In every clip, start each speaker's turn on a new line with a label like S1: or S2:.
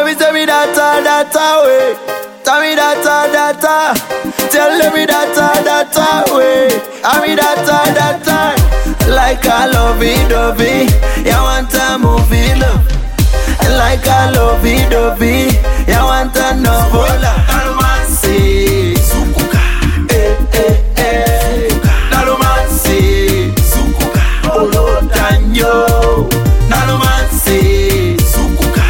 S1: we say me data way. Tell me data. Tell me data way. I me data. Like a lovey-dovey, you want a movie love. Like a lovey-dovey, you want a novel. Nalumansi, sukuka, Nalumansi, sukuka, olotanyo. Nalumansi, sukuka,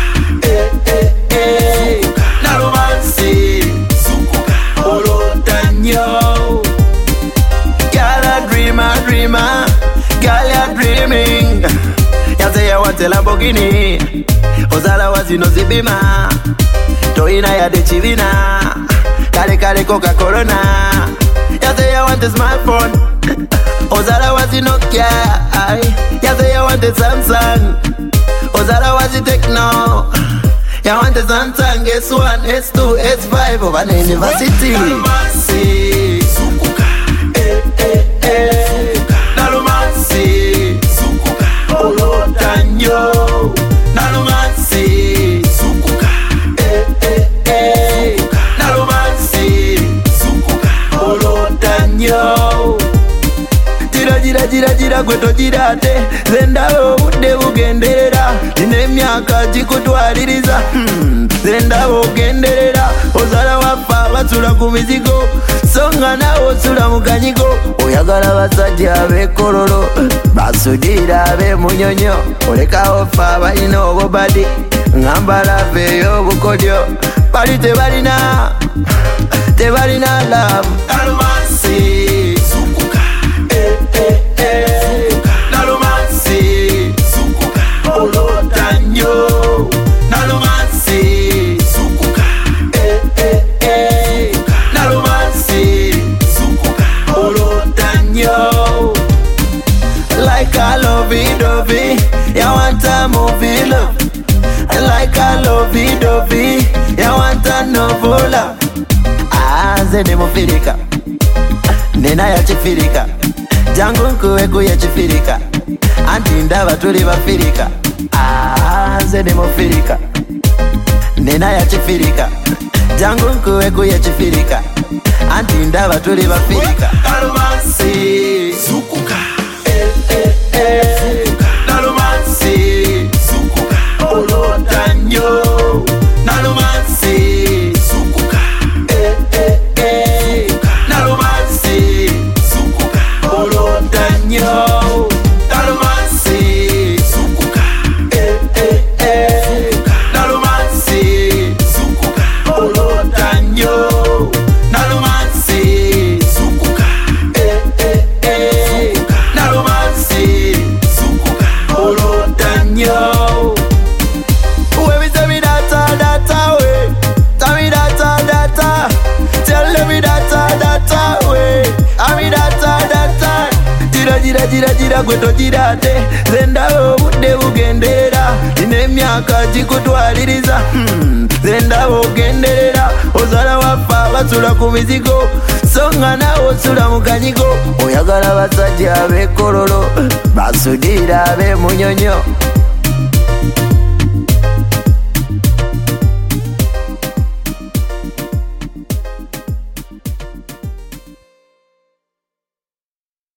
S1: Nalumansi, sukuka, olotanyo. Girl a dreamer. Girl, you're dreaming. You say you want a Lamborghini. Ozala wazino zibima. Toina ya de chivina. Kale Coca-Corona. You say you want a smartphone. Ozala wazino Nokia. You say you want a Samsung. Ozala wazi Techno. You want a Samsung S1, S2, S5 over the university. Nalumansi, sukuka, Nalumansi, sukuka, olotanyo. Nalumansi, sukuka, Nalumansi, sukuka, olotanyo. Jira gweto jirate. Zendawo ude ugenderera. Ine myaka jikutwaliriza. Zendawo ugenderera. Ozala wapa basula ku mizigo. Songa nawo sula mu kanyigo. Oyagala basajja abekololo. Basudira abemunyonyo. Oleka ofa balina obubadi. Ngambala veyo bukodyo. Bali tebalina love. Nalumansi, sukuka, Nalumansi, sukuka, olotanyo. Nalumansi, sukuka, Nalumansi, sukuka, olotanyo. Like a lovey-dovey, you want a movie love. Like a lovey-dovey, you want a novel. Zene mufirika, nena ya chifirika. Jangu nkuweku ya chifirika. Anti ndaba tuli bafirika. Zene mufirika, nena ya chifirika. Jangu nkuweku ya chifirika. Anti ndaba tuli bafirika. Nalumansi, sukuka, Nalumansi, sukuka, olotanyo. Nalumansi, sukuka, Nalumansi, sukuka, olotanyo. Nalumansi, sukuka, Nalumansi, sukuka, olotanyo. Nalumansi, sukuka, Nalumansi, sukuka, olotanyo. When we say me data way. Tell me data. Tell me data way. I me data. Jira gweto jirate. Zendawo ude ugenderera. Ine myaka jikutwaliriza. Zendawo ugenderera. Ozala wapa basula ku mizigo. Songa nawo sula mu kanyigo. Oyagala basajja abekololo. Basudira abemunyonyo.